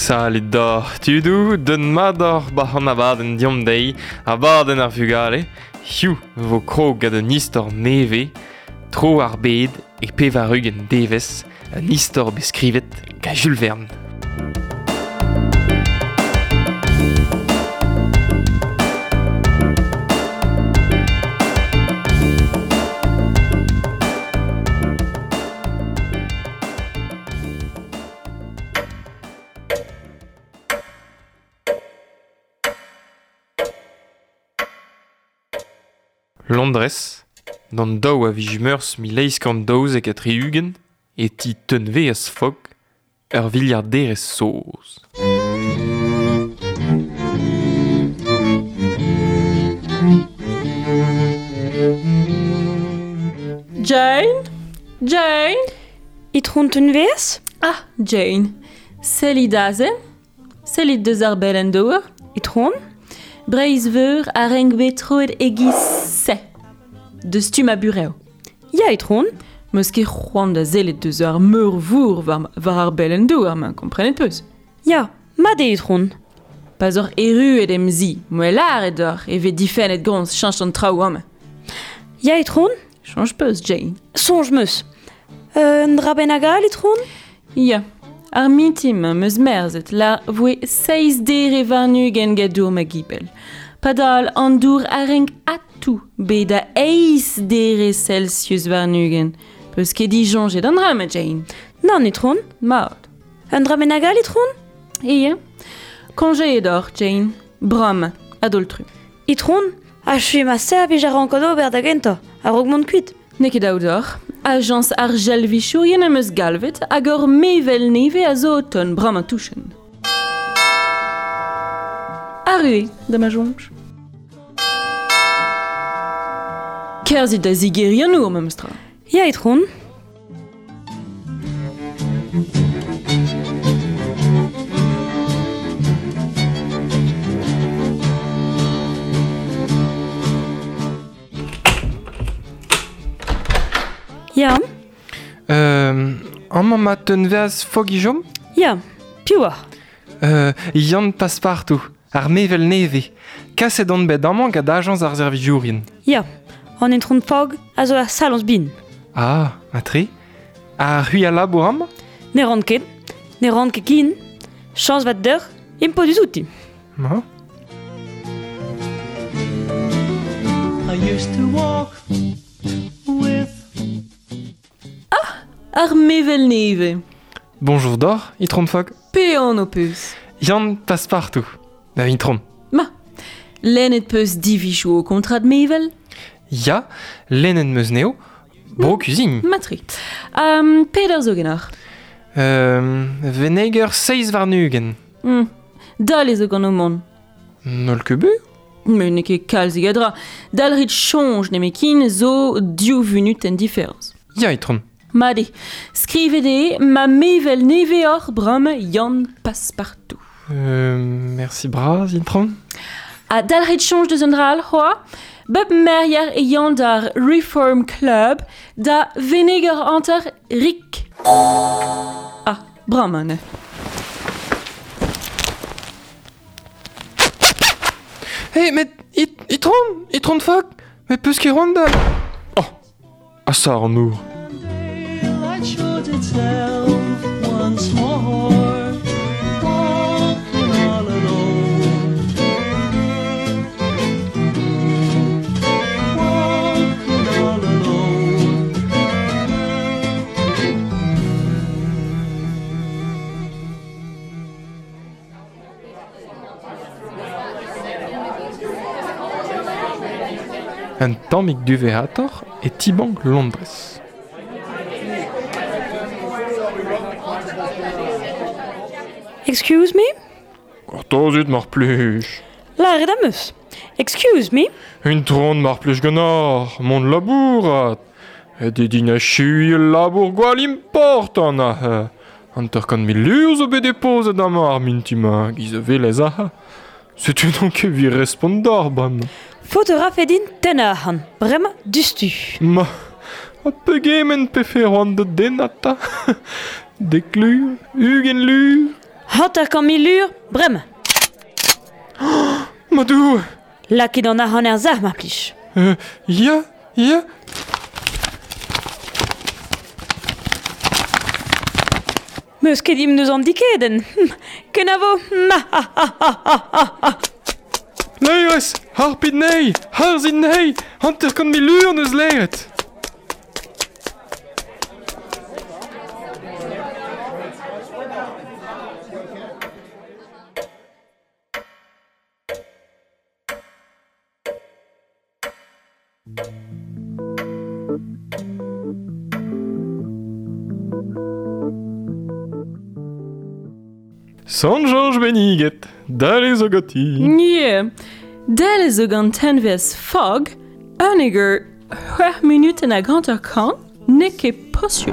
salit d'or tudou, d'un mador bahan abaden diomdei, abaden ar vugale, hiu vo krog gant un istor neve, tro ar bed e pevarug en devez, un istor beskrivet ga Jules Verne. Londres, d'an daou a vij meurs mi leiskant daouz e ket riugen, e ti teunveaz fog, ur viliarderez soz. Jane? Jane? Itron teunveaz? Ah, Jane. Sellit daze? Sellit deus ar bel en dour? Itron? Breiz veur a reng betroet egis se. De stum a bureo. Ya itron? Meus ket c'hoant da zellet deus ar meur vour war ar bel en dour, ma komprenet peus. Ya, ma de itron. Pas ur eru ed em zi, moellar ed ur, e difen et gons chanj an traoù am. Ya itron? Chanj peus, Jane. Sonj meus. Un dra ben agal itron? Ya. Ar mitim meus merzet la voe 6 dere varnug en gadour ma gibel. Padal an dour a reng atou bet a 6 dere Celsius varnugen. Peus ket dijonjet an dra, ma Jane. Non itron? Maud. Un dra ben agal itron? Iya. Konje edor, Jane. Brom, adoltru. Itron? A chui ma se a vij ar rankodo ober da genta, a rogmont kuit. Neket aoudor, agence ar jelvichou yen am eus galvet hag ur mevel neve a zo ton bram a touchen. Arue, da ma jonj. Kerzit da zigeri an our, memstra. Ya itron? Ya? An ma teunveaz fog ijom? Ya, piwa. Yann Passepartout, ar mevel neve. Kaset an bet amman gant agence ar servijourien. Ya, an itron fog a zo ar salons bin. Ah, a tre? A hui a labour am? Ne rand ket kin, chans vat d'eur, impo du zouti. Ma? I used to walk with Ar mevel neve. Bonjour d'or, itron fog. Pe an o peus. Yann Passepartout. Da itron. Ma, lennet peus divichou o kontrad mevel? Ya, lennen meus neo, bro kuzin. Matri. Peder zo gennar. Veneger 6 varnugen. Dal ez o gant o mon. Nol kebu? Me ne ket kalzig a dra. Dal rit chanj nemekin zo diou vunut en diferz. Ya itron. Madi, skrivede ma mevel neve or bram Yann Passepartout. Merci braz, itron. A dal rit chanj deus an dra al c'hoa, bep meryer e Yann dar Reform Club da veneger antar rik. Ah, bram ane. Hey, met itron fog, met peus ket ronda. Oh, a sa an our. daylight showed itself once more, walking all alone, walking all alone. Un tammig duveator et tibank Londres. Excuse me? Gortozit mar plij. La red am eus. Excuse me? Un tron mar plij ganar, mon labourat. E dedin a chui labour gwal important a anter kan mi lur zo bet depozet am ar mintima giz a velez a. Setu donc vi respondor, bam. Fotografedin tenahan. Brem dustu. Ma, a pegemen pefer an de denata. Deklur, ugen lur. Hat kan milur, bremme. Madou! Laki dan han zah ma plich. Ja, ja. Meus ket im deus an dikeden. Kenavo. Leires, harpid nei, harzid nei, hanter kan milur neus leiret. Sant Georges beniget, dale zo gati. Yeah. Delle zo gant tenves fog, uniger 2 minuten a ganter kan, ne ket posio.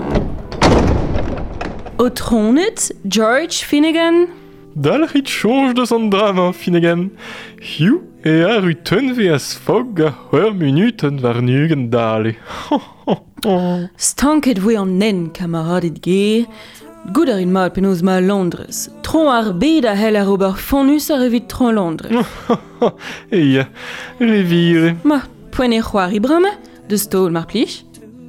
O tronet, George Finnegan, Dal rit change de san drama, Finnegan. Hiu e a ru tenveas fog a 2 minuten war nugen dale. stanket voe an nen, kameradet ger, Goud ar in mal penaos ma Londres. Tron ar bed a hel ar ober fonus ar evit tron Londres. Eia, revire. Ma, poene c'hoari brame, de stol mar plich.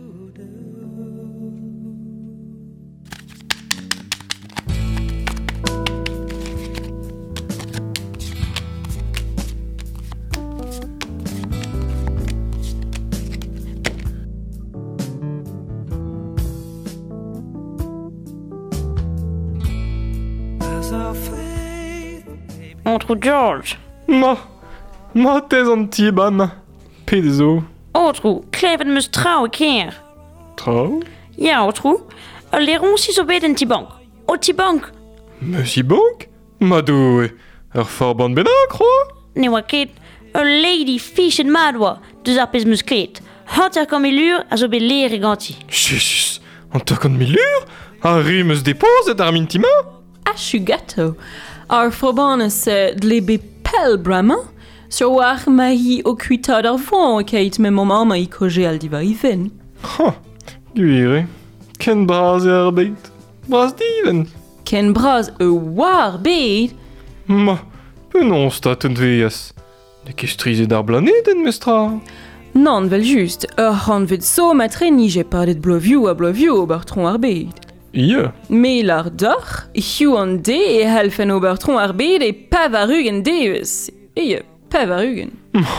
Entre George. Ma tez an tiban. Pezo. Otro, kleven meus trau e keer. Trau? Ja, otro. Leron si zo bet en tibank. O tibank. Monsieur Bank? Madou, ar farban bennak, croa? Ne oa ket. A lady fish en madwa. Deus ar pez meus klet. Hat kan milur a zo bet leer e ganti. Jesus, an takon milur? A rimeus depozet ar mintima? Achu gato. Ar forbanes dle be pel brama, sur war ma hi o kuitad ar voan keit me mom ama I koje al diva I ven. Guire, ken braz e ar beit. Braz diven. Ken braz e war bed, Ma, penon stat un veas. Ne kestrizet ar blaneden, mestra. non vel just, ur c'hant vet so matre ni je padet blovioù a blovioù ober tron ar bed. Ia. Me lar d'or, hiu an de e helfen ober tron ar bed e pav ar ugen deus. Pav ar ugen.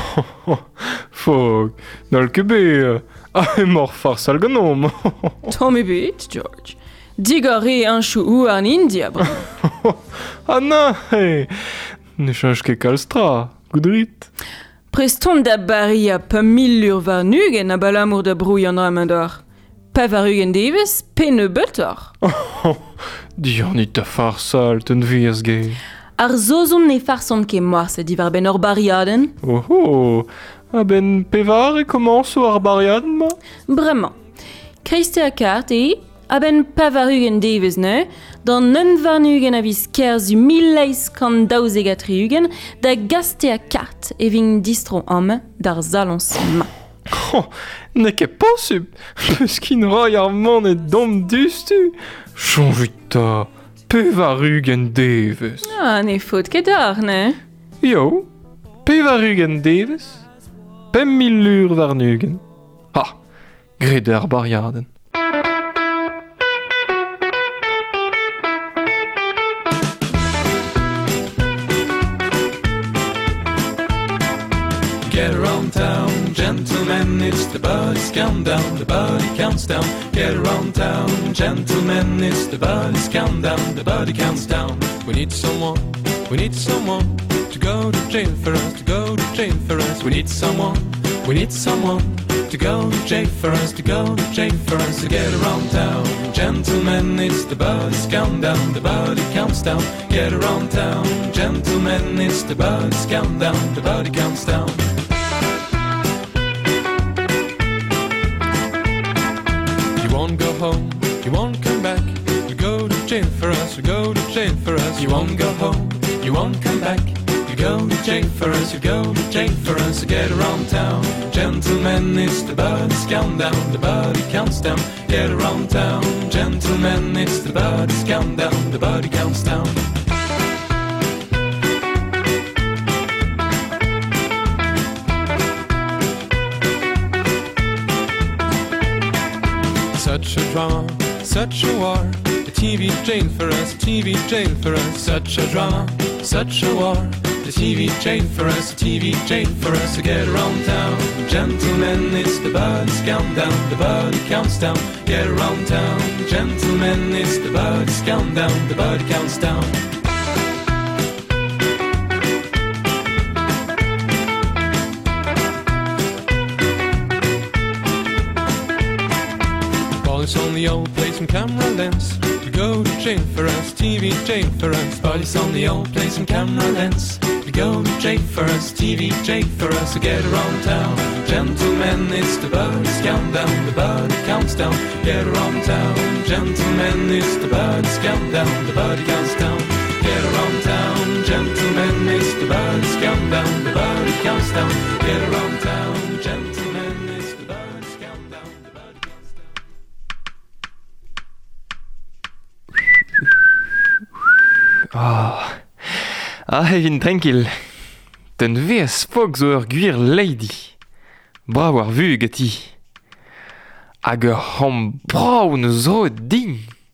Fog, nal kebe, a mor fars al ganom. Tommy bet, George. Digar e un chou ou an India, bra. Anna, ne chanj ket kalstra, goudrit. Preston da bari a pa millur var nugen a balamour da brouy an ramendor. Pa var ugen deves, pe ne betor. Diornit da farsal, ten vias ge. Ar zozon ne farson ket moarse divar ben ur bariaden. Oh, a ben pevar e komanso ar bariaden ma? Bremañ. Kreiste a kart e, a ben pa var ugen devez ne, dan neun var nugen a viz kerzu 1153 ugen da gaste a kart e vin distro am dar zalons ma. Ne ket posub, peus kin roi ar man e dom dustu. Chanjita, pevar ugen devez. Ah, ne faute ket ar, ne? Jo, pevar ugen devez, 5.000 lur var nugen. Ha, gret ar bariaden. Get around town, gentlemen, it's the buddies countdown, the buddy counts down. Get around town, gentlemen, it's the buddies countdown, the buddy counts down. We need someone to go to jail for us, to go to jail for us. We need someone to go to jail for us, to go to jail for us. So get around town, gentlemen, it's the buddies countdown, the buddy counts down. Get around town, gentlemen, it's the buddies countdown, the buddy counts down. You won't go home, you won't come back. You go to jail for us, you go to jail for us. You won't go home, you won't come back. You go to jail for us, you go to jail for us. So get around town, gentlemen, it's the buddies countdown, the buddy counts down. Get around town, gentlemen, it's the buddies countdown, the buddy counts down. such a drama, such a war. A TV jail for us, a TV jail for us. Such a drama, such a war. A TV jail for us, a TV jail for us. To get around town, gentlemen, it's the Buddy's countdown. The Buddy counts down. Get around town, gentlemen, it's the Buddy's countdown. The Buddy counts down. Boys on the old play some camera lens. We go to jail for us, TV jail for us. Boys on the old play some camera lens. We go to jail for us, TV jail for us. To get around town, gentlemen, it's the Buddy's countdown. The Buddy counts down. Get around town, gentlemen, it's the Buddy's countdown. The Buddy counts down. Get around town, gentlemen, it's the Buddy's countdown. The Buddy counts down. Get around town, gentlemen, it's the Buddy's countdown. The Buddy counts down. Evin tranquil. Den vez fog zo ur gwir lady. Brav war vu gati. Hag ur c'hom brav zo din.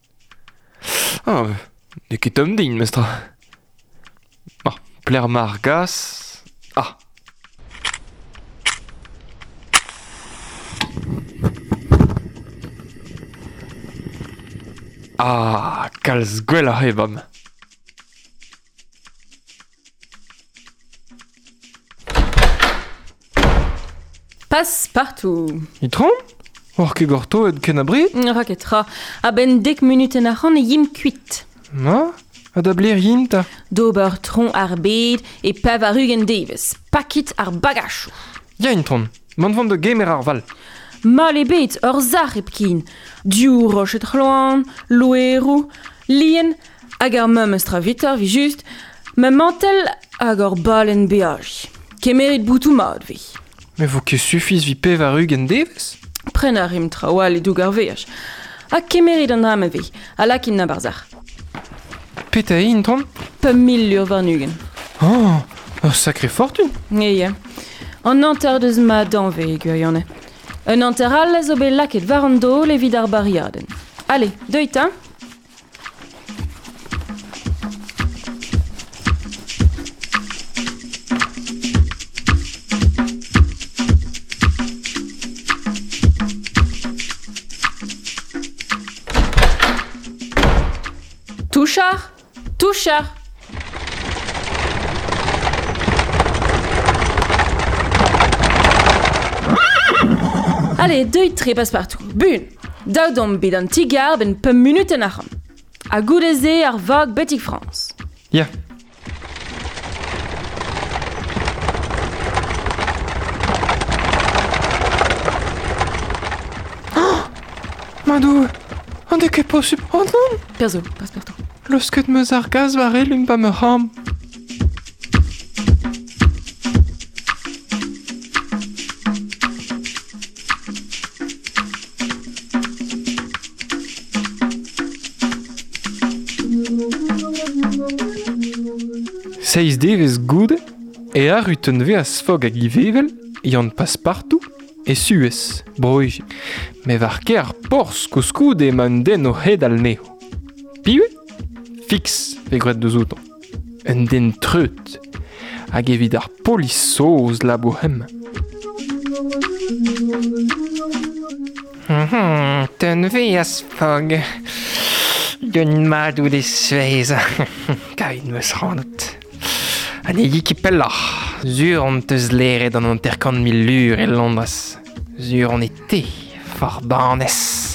Ne ket tom din, mestra. Pler mar gas. Kalz gwell ar hebam. Passepartout. Itron? Or ket gorto ed ken abred? Raketra. A ben 10 minuten ar c'han e yim kuit. Ad abler yinta. D'ober tron ar bed e pev ar ugen deves. Pakit ar bagachou. Ya Itron, man vant de gemer ar val. Mal e bet ur zar epkin. Diou rochet c'hloan, loerou, lien, hag ar mem estra vitar vi just, me mantel hag ur balen beaj. Kemerit boutou mat vi. Me vo ket suffis vi pev ar ugen deves? Pren ar rim trawal e doug ar veaj. Ha kemerit an dram vi, a lakin na barzar. Peta e Itron? Pe 1000 ur varnugen. Ur sacré fortune. Eia. An anter deus ma danve gwirionne. Un anteral zo bet laket varando le vid ar bariaden. Allez, deuit, hein? Touchard! Touchard! Allez, deuit tre Passepartout. Bun! Daoudom bet an tigar ben pum minuten ar c'ham. A goudeze ar vag betig France. Ya. Madou, an de ket posib an non? Perzo, Passepartout. L'osket meus ar gaz var elun pa me ram. Seiz devez goude e arut un veas fog hag ivevel yann Passepartout e Suez, broij. Me var ker ar porz kouskou-de man den o hed al neo. Piwe? Fix, ve gret deus outan. Un den treut, hag evit ar polissoz la bohem. Ten veas fog. D'un madou de Suez. Kain meus ranot. An egi kipellar. Sur on teus leret an interkant millur e Londres. Sur on ete farbanez.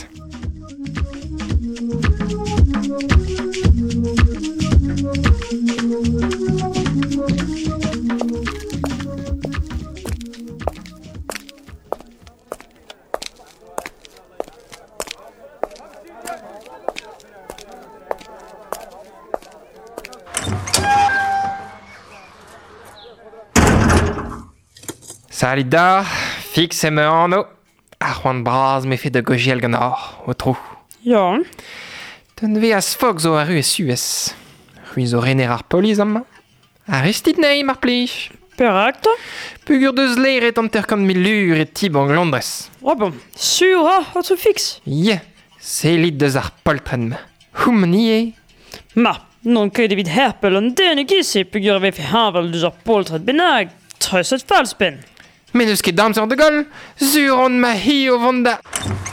Salit da, fix e me anno. A c'hoant braz me fet de gojiel gant o trou. Ja. Den veas fog zo a ru e Suez. Rui zo rener ar poliz am. Arrestit nei mar plij. Perak ta? Pugur deus leret an terkant millur e tib an Londres. Oh bon, sur ha, hat zo fix. Ye, Selit deus ar poltren ma. Houm nie. Ma, non ket evit herpel an den gisse pegur ave fe havel deus ar poltret benag. Treuset fals ben. Men eus ket damzer de gol, sur on ma hi o vant da.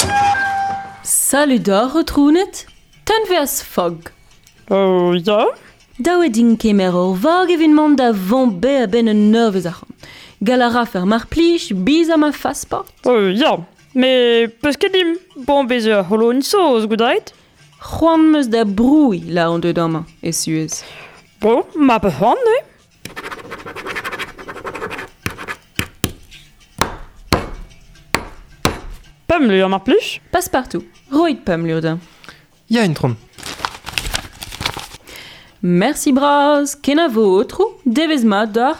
Salut d'or troenet, tanvers fog. Oh, ja? Daou din kemer ur vag evinman da vombe a ben un nervez ac'han. Galara fer mar plij, biz am a fasport. Oh, ja. Me, peus ket dim, bon beze ar holo un soz, goudait? C'hoant meus da broui la an deud amañ, e suez. Bon, ma pe c'hoant, ne? Pem lur mar plij? Passepartout, roit pam lurda. Ya, Intron. Merci braz, ken a vo otro, devez ma d'or.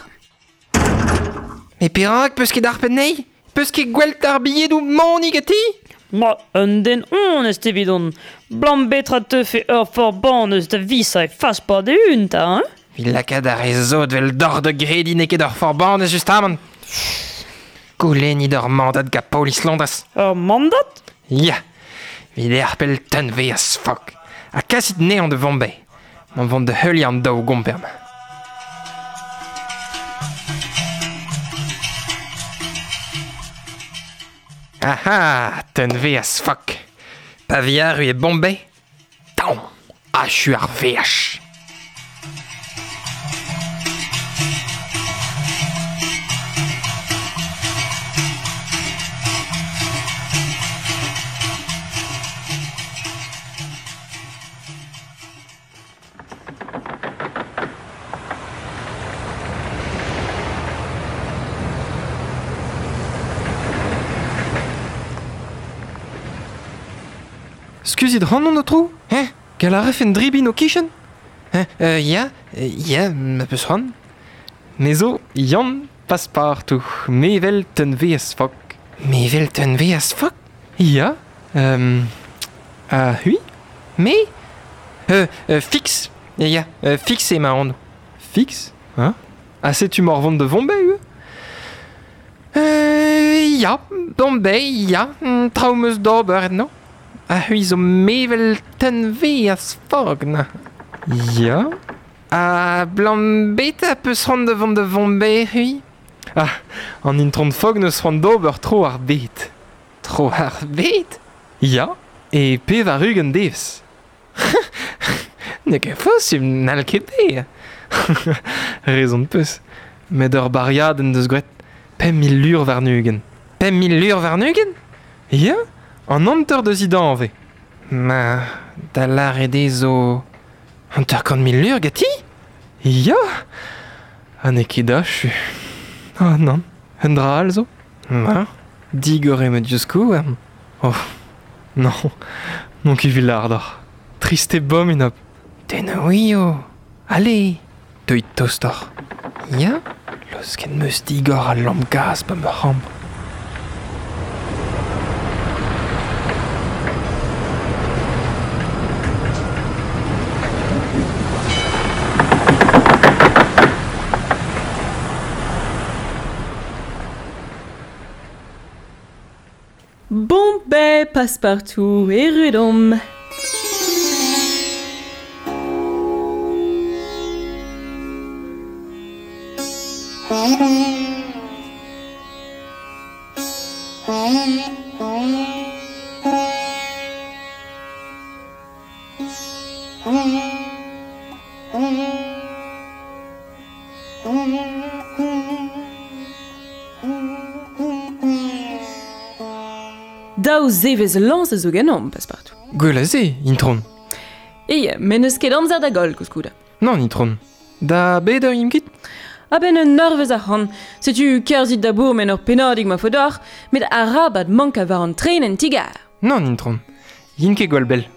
E perak peus ket ar penei? Peus ket gwelt ar billet ou monig ati? Ma, un den honest evidon. Blam betra teuf e ur forban eus da visa e fasport de un, ta, hein? Vilakad ar ezot vel d'or de gredi ne ket ur forban eus just amant. Goulenit ur mandat ga polis Londres. Ur mandat? Ya, vid e arpel tanveas fok. A kasit ne an de vombe. Man vont de heulier an daou gomperm. Aha, tanveas fok. Pa viaru e bombe? Taon, achu ar veach. Skuzit ran an o tro? Galara en dribin o kichen? Ya, ma peus ran. Nezo, Yann Passepartout, mevel tanveas fok. Mevel tanveas fok? Ya, hui? Me? Fix. Ya, fix e ma an. Fix? Ha? Ha setu mor vont de vombe, ue? Ya, bombe, ya, traumeus d'ober et no. Ah hui zo mevel tanveas fok na. Ya? Blam beta peus ran devant de vombe, hui? Ah, an Intron fog neus ran d'ober tro ar bet. Tro ar bet? Ya, e pe va rugen devs. Ne ket fos n'al ket be. Rezon peus. Met ur bariadenn deus gret 5.000 lur war nugen. 5.000 lur war nugen? Ya, an anter deus idan anve. Ma, da lar ede zo... An 50.000 lur gati? Ya, ha ne ket achu. Ah non, un dra al zo. Ma, Digore me diouskou. Oh, non, non ki villardar. Triste bom inop. den oui yo. Allez. Deuit tostor. Ya? Los ken meus digor al lamp gaz pa me ramp. Bombe Passepartout et rudom. Daou zevez lance zo ganom, Passepartout. Gwelaze, Intron. Men eus ket amzer da gol, kouskouda. Non, Intron. Da beder imkit? A ben un nervez ac'han. Setu kerzit da bour men ur penadig ma fodor, met a rabat mank a var an tren en tigar. Non, Intron. Yin ket gwal bel.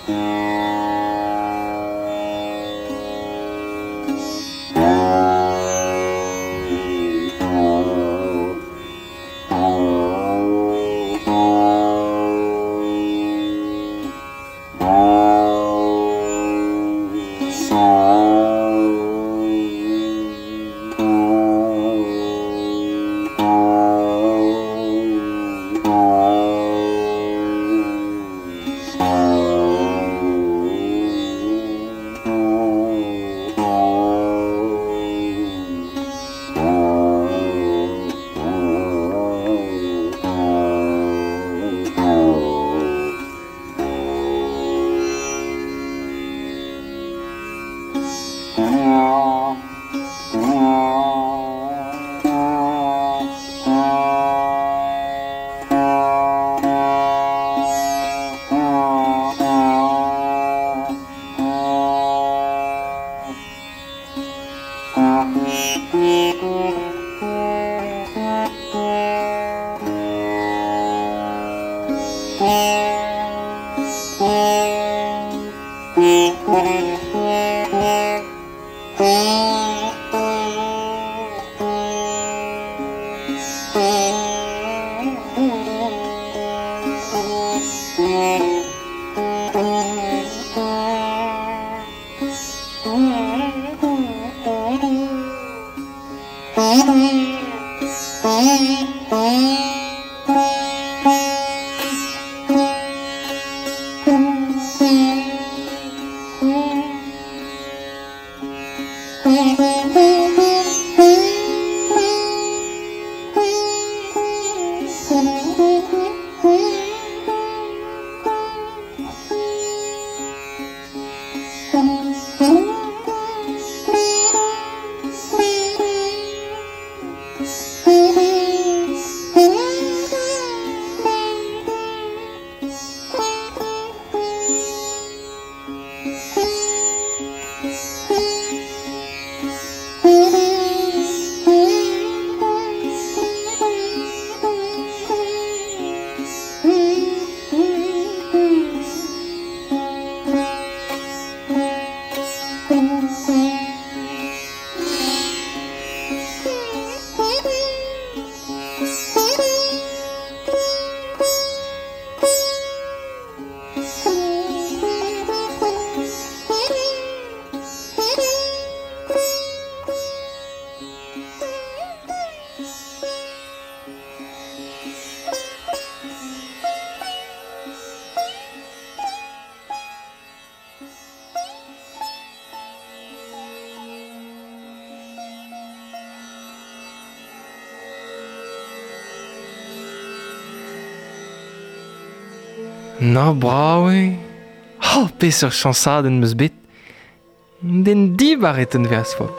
Na brawe. Oh, peseurt chansadenn meus bet. Den dibaret un versfok.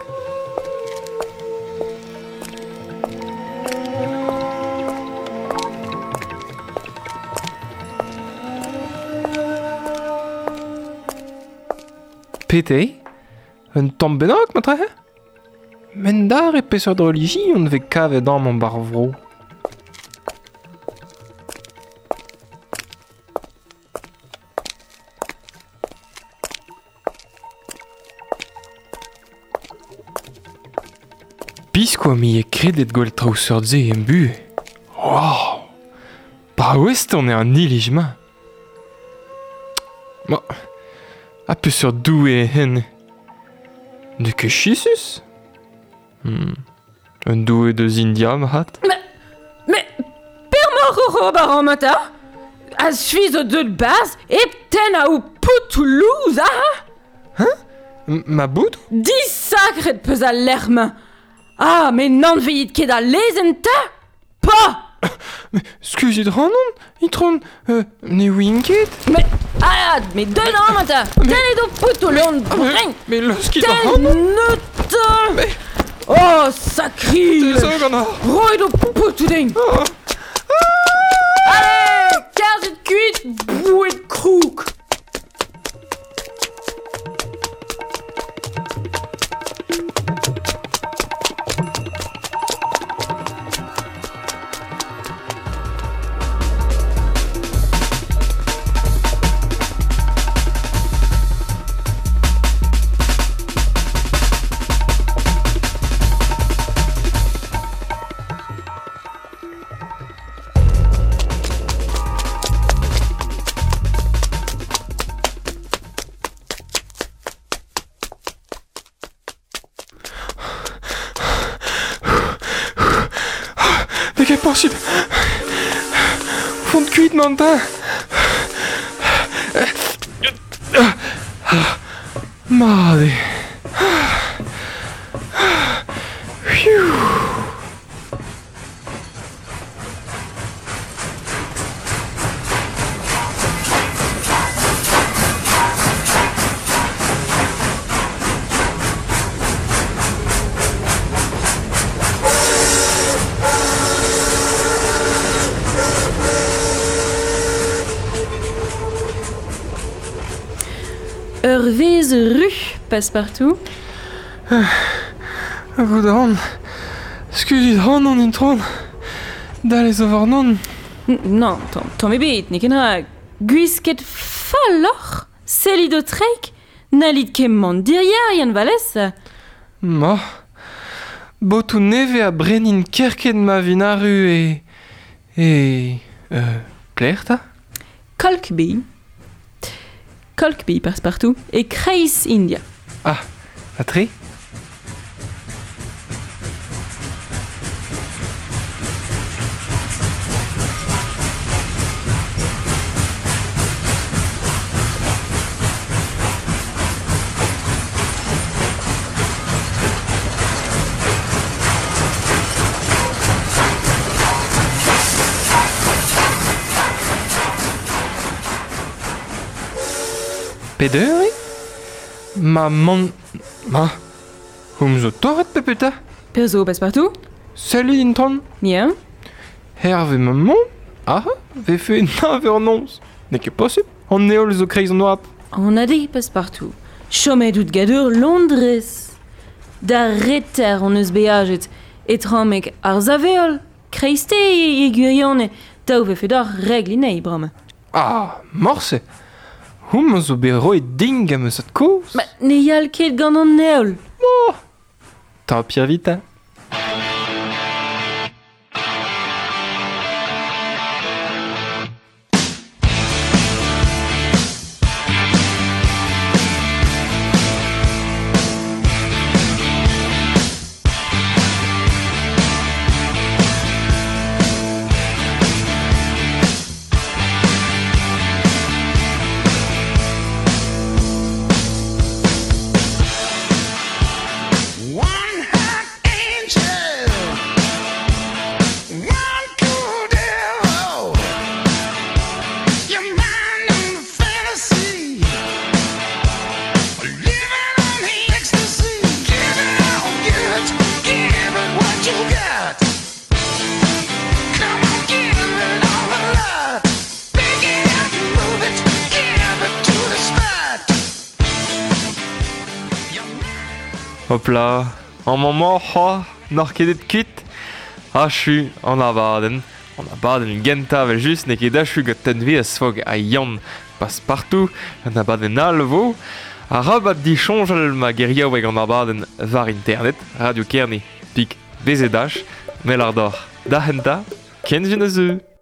Pete? Un tamm bennak, ma trehe? Men dar e peseurt religi on vez kavet am an bar vro. Biskoa mi e kredet gwell traousseurt ze en bu. Wow! Ba ouest on e an ilij ma. Ma, a peseurt doue hen. De ket chisus? Un doue deus India, ma hat? Mais, per mor bar an mata? A suiz o deud baz, ten a ou Toulouse, ah? Ma bout? Disakret peus a lerma. Ah, mais n'an veillit ket a lezen ta? Pa! Skuzit ranon? Itron, ne winket? Mais deud an mata! Ten edo poutou leon breng! Mais loskit Ten ranon? neuta! Oh, sakri! Te zo gant ar. Roi do poutou ding! Allez! Karzet kuit, bouet krouk! possible. Fond de cuite, Mantin. Merde. Vez rue, Passepartout. Goed aan. Skudit han on intron. Dales over non. Non, Tom ebet, nik en ha. Gwisket falloch, selid o treik, nalit kemman diriar yann valès. Ma. Botou neve a brenin kerket ma vinaru Plerta? Kolkby, Passepartout, et Kreis India. Ah, a tre? Pederi? Ma... Hum zo torret pepeta? Perso, Passepartout? Sali intron? Bien. Herve maman? Ah, ve fe naver nons. Ne ket posib? On neol zo kreiz an oap. On a dit Passepartout. Chomet out gadur Londres. Da retter on eus beaget et ramek ar zaveol. Kreiste e guyon da ouve fe d'ar reglinei, brame. Ah, morse. Hum zo be roi ding am eus at koz? Ma ne yal ket gant an neol. Ta pia vita. Hop là, en moment, n'or kedet kit, chu an abaden. An abaden genta vel just ne ket achu got tenve as fog a yann Passepartout, an abaden alvo, a rabat di chonjal ma geria weg an abaden var internet, radio Kerne, pik bezedach, mel ar d'or, da henta, ken je ne zeu.